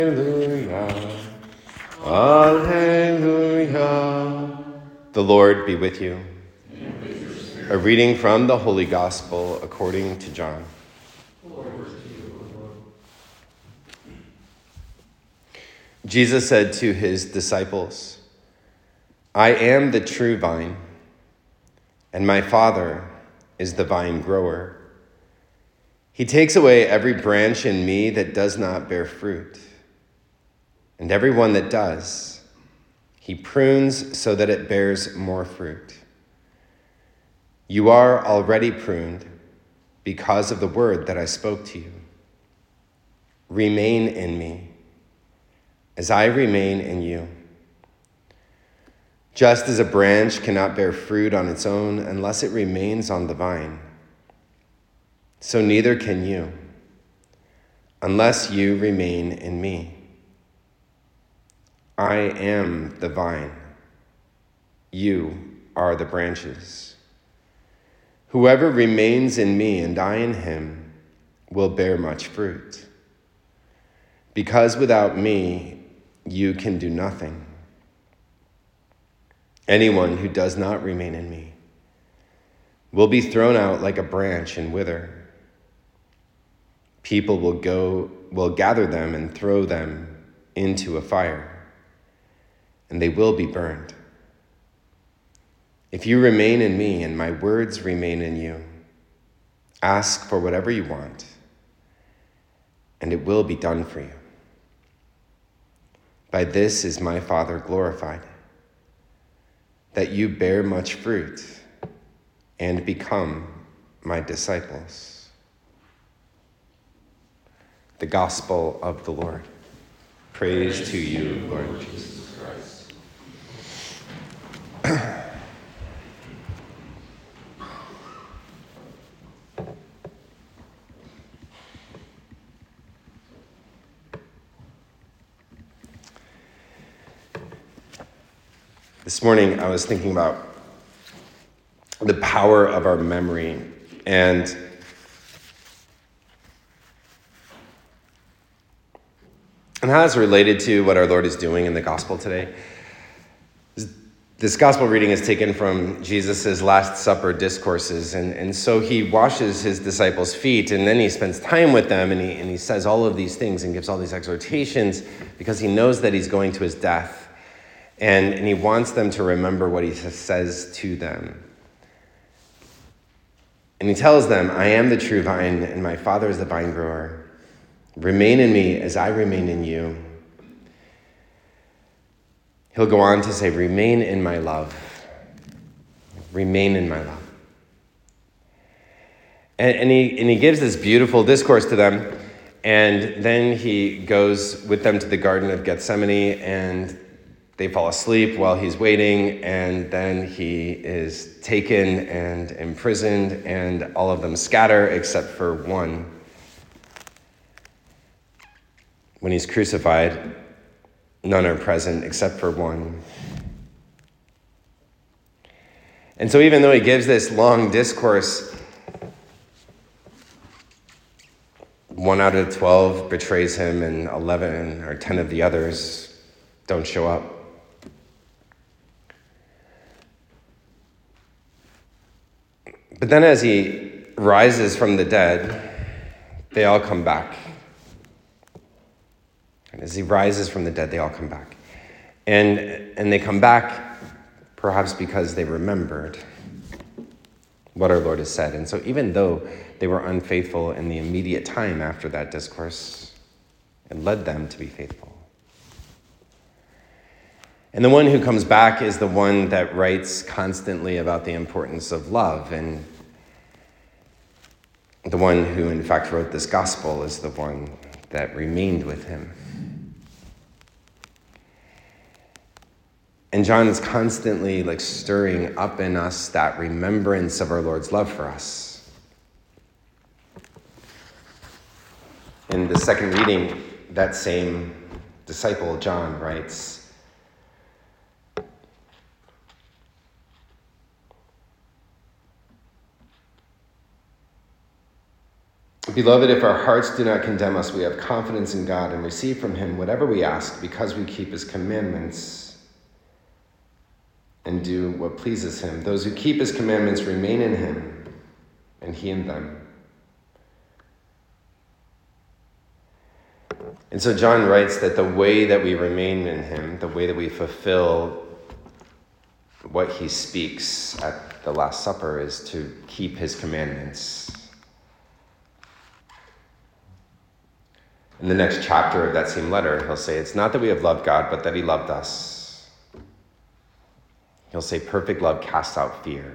Alleluia. Alleluia. The Lord be with you. A reading from the Holy Gospel according to John. Jesus said to his disciples, I am the true vine, and my Father is the vine grower. He takes away every branch in me that does not bear fruit, and every one that does, he prunes so that it bears more fruit. You are already pruned because of the word that I spoke to you. Remain in me, as I remain in you. Just as a branch cannot bear fruit on its own unless it remains on the vine, so neither can you, unless you remain in me. I am the vine. You are the branches. Whoever remains in me and I in him will bear much fruit. Because without me, you can do nothing. Anyone who does not remain in me will be thrown out like a branch and wither. People will gather them and throw them into a fire, and they will be burned. If you remain in me and my words remain in you, ask for whatever you want, and it will be done for you. By this is my Father glorified, that you bear much fruit and become my disciples. The Gospel of the Lord. Praise to you, Lord Jesus Christ. This morning I was thinking about the power of our memory and how it's related to what our Lord is doing in the gospel today. This gospel reading is taken from Jesus' Last Supper discourses, and so he washes his disciples' feet, and then he spends time with them, and he says all of these things and gives all these exhortations because he knows that he's going to his death, and he wants them to remember what he says to them. And he tells them, I am the true vine, and my Father is the vine grower. Remain in me as I remain in you. He'll go on to say, remain in my love. Remain in my love. And he gives this beautiful discourse to them, and then he goes with them to the Garden of Gethsemane, and they fall asleep while he's waiting, and then he is taken and imprisoned, and all of them scatter except for one. When he's crucified, none are present except for one. And so even though he gives this long discourse, 1 out of 12 betrays him, and 11 or 10 of the others don't show up. But then as he rises from the dead, they all come back. And as he rises from the dead, they all come back. And they come back perhaps because they remembered what our Lord has said. And so even though they were unfaithful in the immediate time after that discourse, it led them to be faithful. And the one who comes back is the one that writes constantly about the importance of love. And the one who, in fact, wrote this gospel is the one that remained with him. And John is constantly stirring up in us that remembrance of our Lord's love for us. In the second reading, that same disciple, John, writes, Beloved, if our hearts do not condemn us, we have confidence in God and receive from him whatever we ask because we keep his commandments and do what pleases him. Those who keep his commandments remain in him, and he in them. And so John writes that the way that we remain in him, the way that we fulfill what he speaks at the Last Supper, is to keep his commandments. In the next chapter of that same letter, he'll say, it's not that we have loved God, but that he loved us. He'll say, perfect love casts out fear.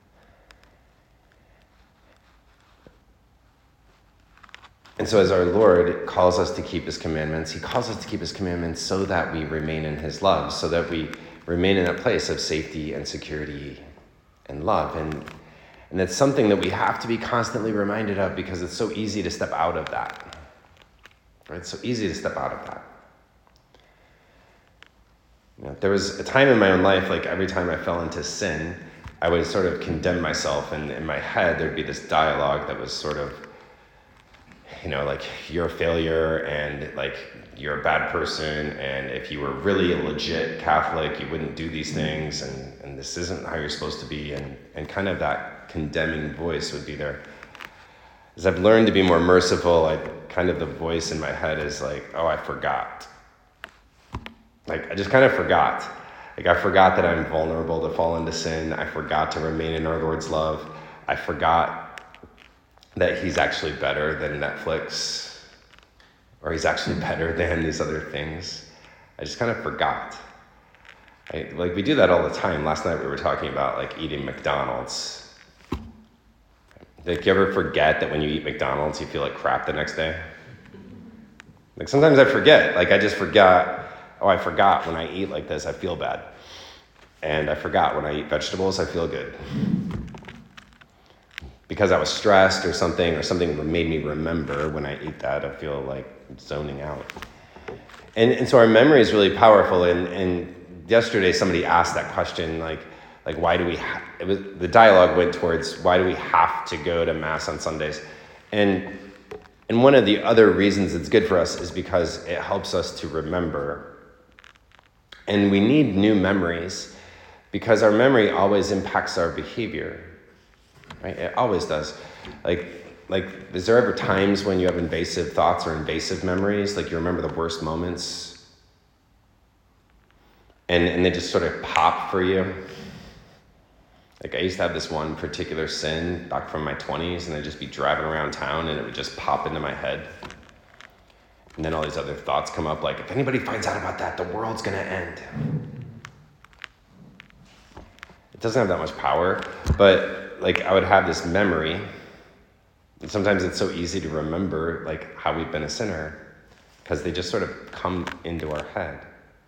And so as our Lord calls us to keep his commandments, he calls us to keep his commandments so that we remain in his love, so that we remain in a place of safety and security and love. And that's something that we have to be constantly reminded of because it's so easy to step out of that. Right? It's so easy to step out of that. There was a time in my own life, like every time I fell into sin, I would sort of condemn myself, and in my head there'd be this dialogue that was sort of, like, you're a failure, and like you're a bad person, and if you were really a legit Catholic, you wouldn't do these things, and this isn't how you're supposed to be, and kind of that condemning voice would be there. As I've learned to be more merciful, the voice in my head is like, oh, I forgot. Like, I just kind of forgot. Like, I forgot that I'm vulnerable to fall into sin. I forgot to remain in our Lord's love. I forgot that he's actually better than Netflix, or he's actually better than these other things. I just kind of forgot. Like, we do that all the time. Last night we were talking about, like, eating McDonald's. Like, you ever forget that when you eat McDonald's, you feel like crap the next day? Like, sometimes I forget. Like, I just forgot, I forgot when I eat like this, I feel bad. And I forgot when I eat vegetables, I feel good. Because I was stressed or something made me remember when I eat that, I feel like zoning out. And so our memory is really powerful. And yesterday somebody asked that question, like why do we, the dialogue went towards, why do we have to go to Mass on Sundays? And one of the other reasons it's good for us is because it helps us to remember. And we need new memories because our memory always impacts our behavior, right? It always does. Like, is there ever times when you have invasive thoughts or invasive memories? Like, you remember the worst moments and they just sort of pop for you? Like, I used to have this one particular sin back from my 20s, and I'd just be driving around town, and it would just pop into my head. And then all these other thoughts come up, like, if anybody finds out about that, the world's going to end. It doesn't have that much power, but, like, I would have this memory. And sometimes it's so easy to remember, like, how we've been a sinner, because they just sort of come into our head.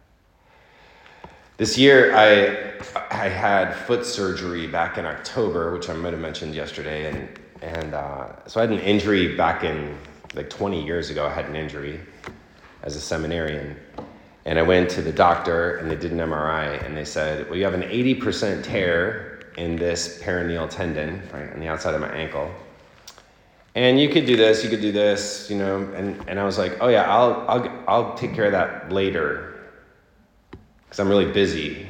This year, I had foot surgery back in October, which I might have mentioned yesterday, and so I had an injury back in, like, 20 years ago. I had an injury as a seminarian, and I went to the doctor, and they did an MRI, and they said, well, you have an 80% tear in this peroneal tendon, right, on the outside of my ankle, and you could do this, and I was like, oh yeah, I'll take care of that later, because I'm really busy.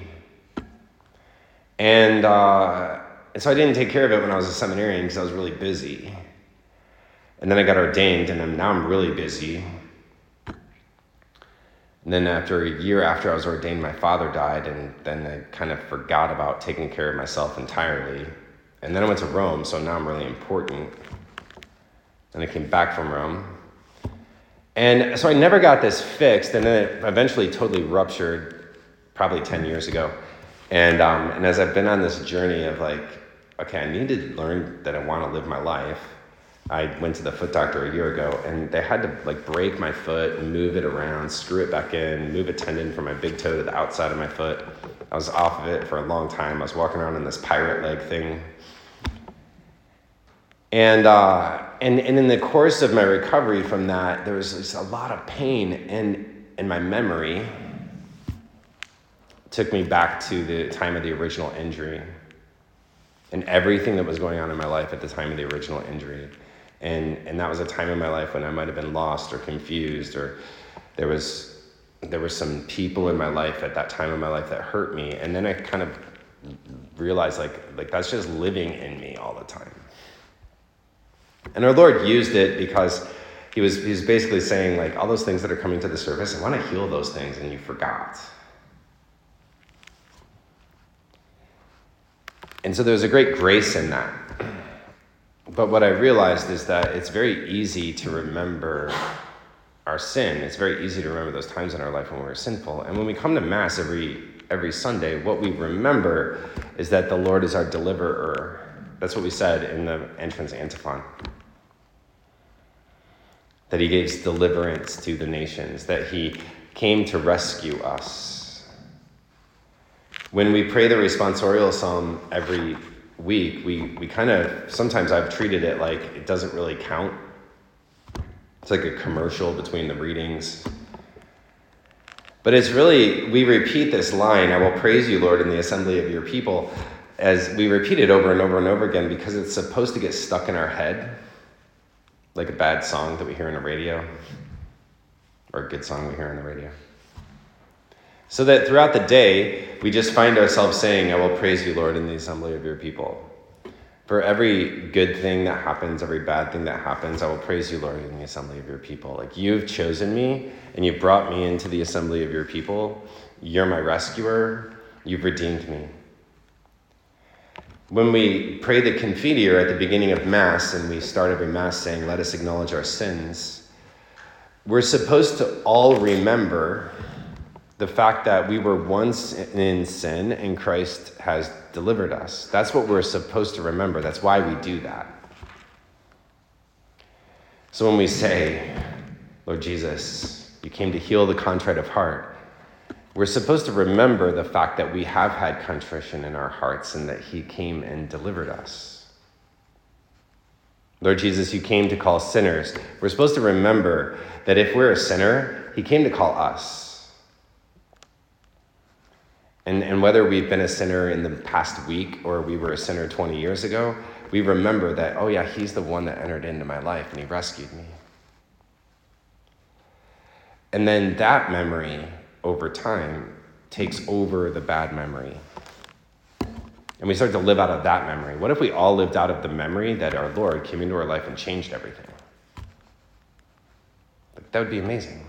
And so I didn't take care of it when I was a seminarian because I was really busy. And then I got ordained, and now I'm really busy. And then after a year after I was ordained, my father died, and then I kind of forgot about taking care of myself entirely. And then I went to Rome, so now I'm really important. And I came back from Rome. And so I never got this fixed, and then it eventually totally ruptured probably 10 years ago. And as I've been on this journey of like, okay, I need to learn that I want to live my life. I went to the foot doctor a year ago, and they had to like break my foot and move it around, screw it back in, move a tendon from my big toe to the outside of my foot. I was off of it for a long time. I was walking around in this pirate leg thing. And in the course of my recovery from that, there was just a lot of pain, and my memory took me back to the time of the original injury and everything that was going on in my life at the time of the original injury. And that was a time in my life when I might have been lost or confused, or there were some people in my life at that time in my life that hurt me. And then I kind of realized like that's just living in me all the time. And our Lord used it because he was basically saying, like, all those things that are coming to the surface, I want to heal those things, and you forgot. And so there's a great grace in that. But what I realized is that it's very easy to remember our sin. It's very easy to remember those times in our life when we were sinful. And when we come to Mass every Sunday, what we remember is that the Lord is our deliverer. That's what we said in the entrance antiphon. That he gives deliverance to the nations, that he came to rescue us. When we pray the responsorial psalm every week, we kind of, sometimes I've treated it like it doesn't really count. It's like a commercial between the readings. But it's really, we repeat this line, I will praise you, Lord, in the assembly of your people, as we repeat it over and over and over again because it's supposed to get stuck in our head, like a bad song that we hear on the radio, or a good song we hear on the radio. So that throughout the day, we just find ourselves saying, I will praise you, Lord, in the assembly of your people. For every good thing that happens, every bad thing that happens, I will praise you, Lord, in the assembly of your people. Like, you've chosen me, and you've brought me into the assembly of your people. You're my rescuer. You've redeemed me. When we pray the Confiteor at the beginning of Mass, and we start every Mass saying, let us acknowledge our sins, we're supposed to all remember the fact that we were once in sin and Christ has delivered us. That's what we're supposed to remember. That's why we do that. So when we say, Lord Jesus, you came to heal the contrite of heart, we're supposed to remember the fact that we have had contrition in our hearts and that he came and delivered us. Lord Jesus, you came to call sinners. We're supposed to remember that if we're a sinner, he came to call us. And whether we've been a sinner in the past week or we were a sinner 20 years ago, we remember that, oh yeah, he's the one that entered into my life and he rescued me. And then that memory over time takes over the bad memory. And we start to live out of that memory. What if we all lived out of the memory that our Lord came into our life and changed everything? That would be amazing.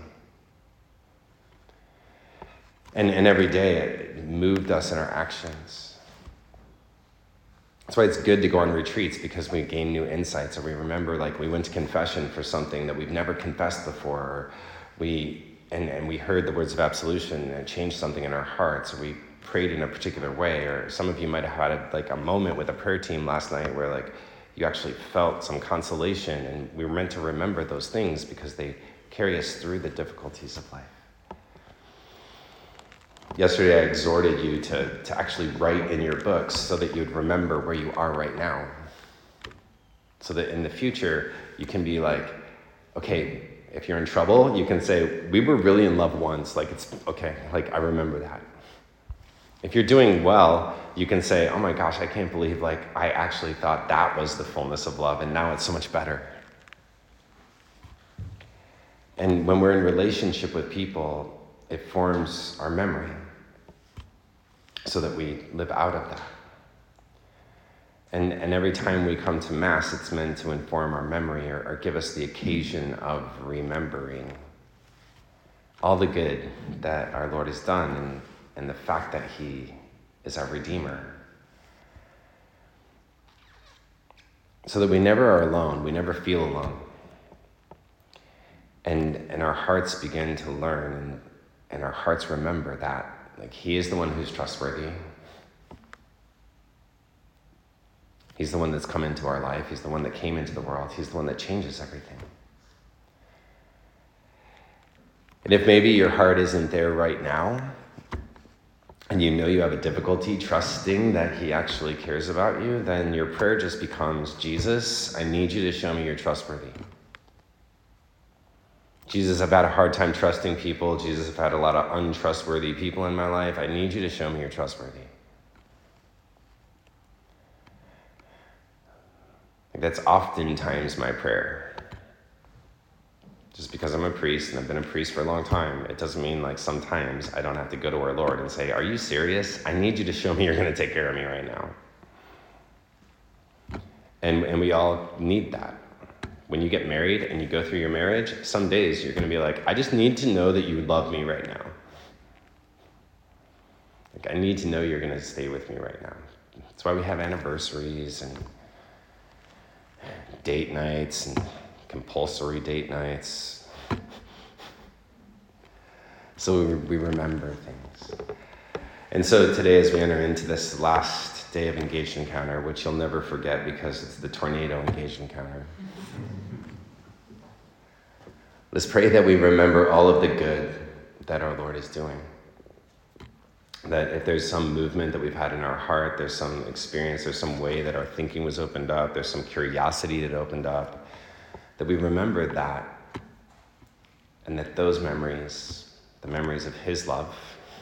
And every day it moved us in our actions. That's why it's good to go on retreats, because we gain new insights, or we remember, like, we went to confession for something that we've never confessed before, or we heard the words of absolution and it changed something in our hearts, or we prayed in a particular way, or some of you might have had a moment with a prayer team last night where, like, you actually felt some consolation, and we were meant to remember those things because they carry us through the difficulties of life. Yesterday, I exhorted you to actually write in your books so that you'd remember where you are right now. So that in the future, you can be like, okay, if you're in trouble, you can say, we were really in love once. Like, it's okay. Like, I remember that. If you're doing well, you can say, oh my gosh, I can't believe, like, I actually thought that was the fullness of love, and now it's so much better. And when we're in relationship with people, it forms our memory so that we live out of that. And every time we come to Mass, it's meant to inform our memory or give us the occasion of remembering all the good that our Lord has done and the fact that he is our Redeemer. So that we never are alone, we never feel alone. And our hearts begin to learn and our hearts remember that, like, he is the one who's trustworthy. He's the one that's come into our life. He's the one that came into the world. He's the one that changes everything. And if maybe your heart isn't there right now, and you know you have a difficulty trusting that he actually cares about you, then your prayer just becomes, Jesus, I need you to show me you're trustworthy. Jesus, I've had a hard time trusting people. Jesus, I've had a lot of untrustworthy people in my life. I need you to show me you're trustworthy. That's oftentimes my prayer. Just because I'm a priest and I've been a priest for a long time, it doesn't mean like sometimes I don't have to go to our Lord and say, are you serious? I need you to show me you're going to take care of me right now. And we all need that. When you get married and you go through your marriage, some days you're going to be like, I just need to know that you love me right now. Like, I need to know you're going to stay with me right now. That's why we have anniversaries and date nights and compulsory date nights. So we remember things. And so today, as we enter into this last day of Engaged Encounter, which you'll never forget because it's the tornado Engaged Encounter, let's pray that we remember all of the good that our Lord is doing. That if there's some movement that we've had in our heart, there's some experience, there's some way that our thinking was opened up, there's some curiosity that opened up, that we remember that, and that those memories, the memories of his love,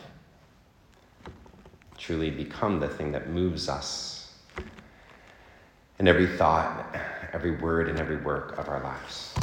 truly become the thing that moves us in every thought, every word, and every work of our lives.